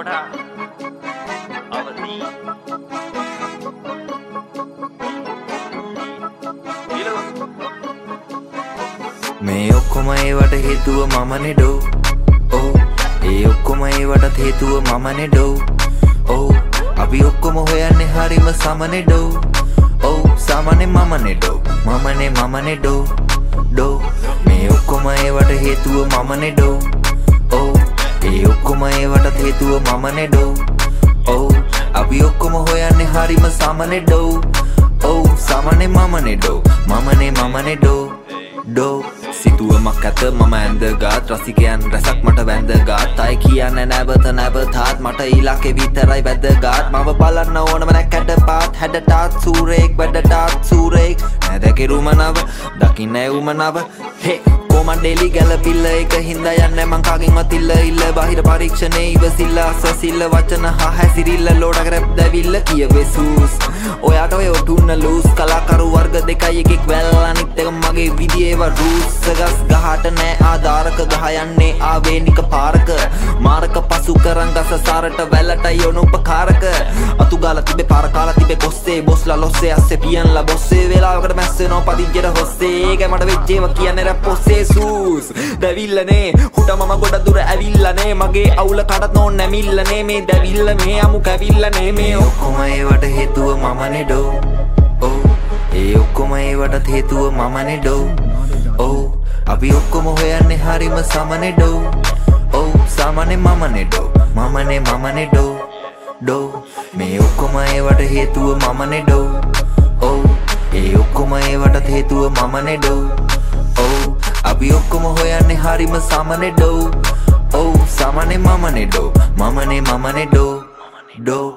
මේ ඔක්කොම ඒවට හේතුව මමනේ ඩෝ. ඔව් ඒ ඔක්කොම ඒවට හේතුව මමනේ ඩෝ. ඔව් අපි ඔක්කොම හොයන්නේ හරිම සමනේ ඩෝ. ඔව් සමනේ මමනේ ඩෝ. මමනේ ඩෝ. ඩෝ මේ ඔක්කොම ඒවට හේතුව මමනේ ඩෝ. ඔව් ඒ ඔක්කොම ඒවට හේතුව මමනේ ඩෝ. ඔව් අපි ඔක්කොම හොයන්නේ හරිම සමනේ ඩෝ. ඔව් සමනේ මමනේ ඩෝ. මමනේ ඩෝ. ඩෝ සිතුවමක් ඇත මම ඇඳගත් රසිකයන් රැසක් මට වැඳගත් අය කියන්න නැවත නැවතත් මට ඊලාකේ විතරයි වැදගත් මම බලන්න ඕනම නැ කැඩපාත් හැඩටත් සූරෙක් වැඩටත් සූරෙක් නැදකිරුමනව දකින්න එවුමනව හේ කොමන්ඩෙලි ගැලපිල්ල එක හින්දා යන්න මං කාගෙන්වත් ඉල්ල බාහිර පරීක්ෂණේ ඉවසිල්ල අස්වසිල්ල වචන හා හැසිරිල්ල ලෝඩ රැප් දැවිල්ල කියවේ සූස් ඔයාට ඔය ඔටුන්න ලූස් කලාකරු වර්ග දෙකයි එකෙක් වැල් අනිත් එක මගේ විදියේවා රූස් ගස් ගහට නෑ ආධාරක ගහ යන්නේ ආවේනික පාරක මාරක පසු කරන් ගස සාරට වැලට යොන උපකාරක අතු ගාලා තිබේ පාර කාලා තිබේ කොස්සේ බොස්ලා ලොස්සේ අස්සේ පියන්ලා බොස්සේ වෙලාවකට මැස්සෙනෝ පදිංචියට හොස්සේ ඒක මට වෙච්ච ඒවා කියන්නේ රැප් පොස්සේ සූස් දැවිල්ලනේ හුට මම ගොඩ දුර ඇවිල්ලනේ මගේ අවුල කඩත් නෝ නැමිල්ලනේ මේ දැවිල්ල මේ අමු කැවිල්ලනේ මේ ඔක්කොම ඒවට හේතුව මමනේ ඩෝ. ඔව් ඒ ඔක්කොම ඒවට හේතුව මමනේ ඩෝ. ඔව් අපි ඔක්කොම හොයන්නේ හරිම සමනේ ඩෝ. ඔව් සමනේ මමනේ ඩෝ. මමනේ ඩෝ. ඩෝ මේ ඔක්කොම ඒවට හේතුව මමනේ ඩෝ. ඔව් ඒ ඔක්කොම ඒවට හේතුව මමනේ ඩෝ. ඔව් අපි ඔක්කොම හොයන්නේ හරිම සමනේ ඩෝ. ඔව් සමනේ මමනේ ඩෝ. මමනේ ඩෝ. ඩෝ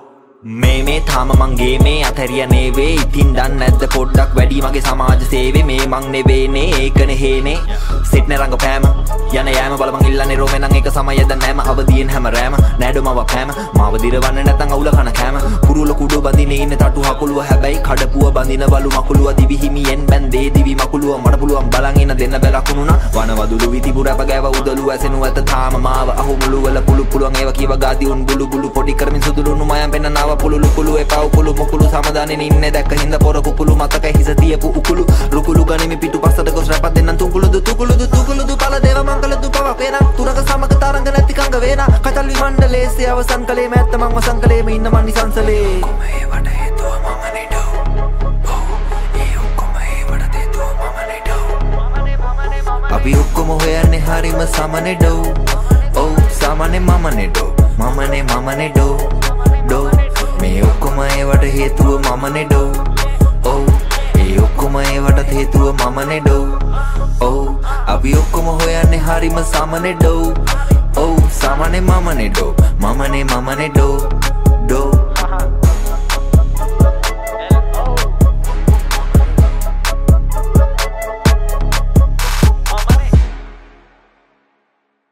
මේ තාම මංගේ මේ අතරිය නේවේ ඉතින් දන්නේ නැද්ද පොඩ්ඩක් වැඩි මගේ සමාජ සේවය මේ මං නෙවෙයිනේ ඒකනේ හේනේ සිට්නේ රංගපෑම යන යෑම බල මං ඉල්ලන්නේ රෝමේ නම් ඒක සමයද නැම අවදියෙන් හැම රෑම නෑඩොමව පෑම මාව දිරවන්න නැතන් අවුල කන කෑම කුරුල කුඩු බඳිනේ ඉන්න තටු හකුලුව හැබැයි කඩපුව බඳින බලු මකුලුව දිවි හිමියෙන් බැන්දේ දිවි මකුලුව මට පුළුවන් බලන් ඉන්න දෙන්න බැලකුණුනා වනවදුළු විතිපු රැප ගෑව උදළු ඇසෙනු ඇත තාම මාව අහු මුළු වල පුළුවන් ඒව කීව ගාදි උන් බුළු පොඩි කරමින් සුදුළුණු මයන් පෙන්නනාව පුළු එපා උකුළු මුකුළු සමදානෙන් ඉන්නේ දැක්ක හින්ද පොර කුකුළු මතකයි හිස තියපු උකුළු රුකුළු ගනිමි පිටු පස්සට ගොස් රැපත් දෙන්නන් තුකුළුදු පල දේව මංගලදු පව පේන තුරක සමග තරංග නැති කංග වේන කතල් විමණ්ඩලයේ අවසන් කලේ මැත්ත මං වසන් කලේම ඉන්න මන් නිසංසලේ කොම ඒවට හේතුව මමනේ ඩෝ. ඔව් ඒ ඔක්කොම ඒවට හේතුව මමනේ ඩෝ. අපි ඔක්කොම හොයන්නේ හරිම සමනේ ඩෝ. ඔව් සමනේ මමනේ ඩෝ. මමනේ ඩෝ. ඩෝ මේ ඔක්කොම ඒවට හේතුව මමනේ ඩෝ. ඔව් ඒ ඔක්කොම ඒවට හේතුව මමනේ ඩෝ. ඔව් අපි ඔක්කොම හොයන්නේ හරිම සමනේ ඩෝ. ඔව් සමනේ මමනේ ඩෝ. මමනේ ඩෝ.